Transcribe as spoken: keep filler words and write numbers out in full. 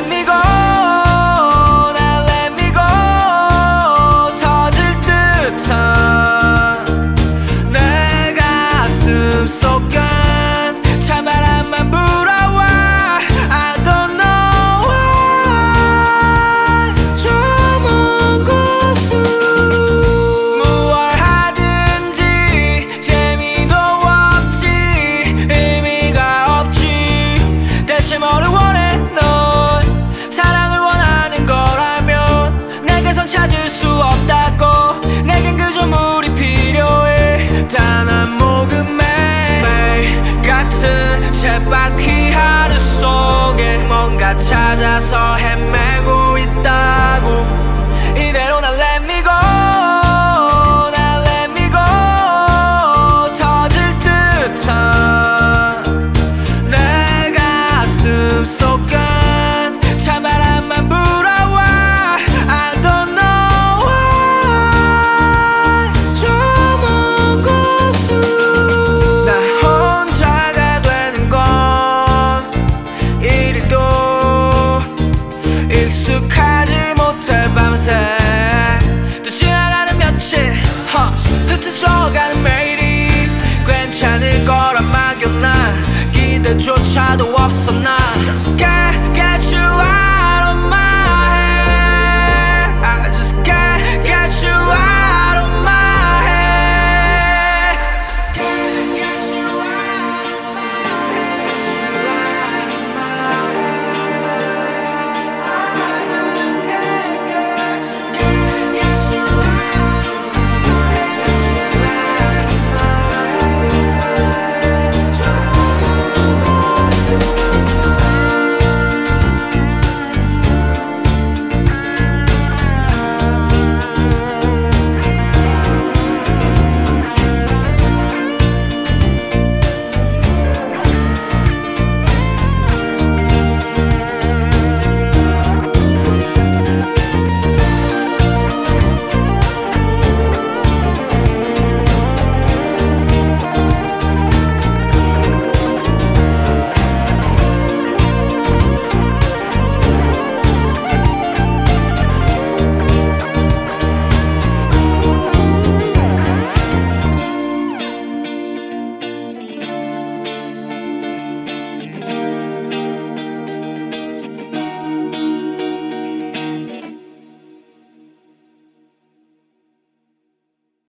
let me go. 날 let me go. 터질 듯한 내 가슴 속엔 찬바람만 불어와. I don't know why. 저 먼 곳은 무얼 하든지 재미도 없지, 의미가 없지. 대체 뭐를 원해 넌? 사랑을 원하는 거라면 내게선 찾을 수 없다고. 내겐 그저 물이 필요해. 단 한 모금에 매일 같은 쳇바퀴 하루 속에 뭔가 찾아서 헤매고 있다고. 이대로 날 let me go. 날 let me go. 터질 듯한 내 가슴 속엔 찬바람만 불어와. I don't know why. 저 먼 곳은 나 혼자가 되는 건 이리도 익숙하지 못해. 밤새 또 지나가는 며칠, huh, 흩어져가는 매일이 괜찮을 거란 막연한 기대조차도 없어. 난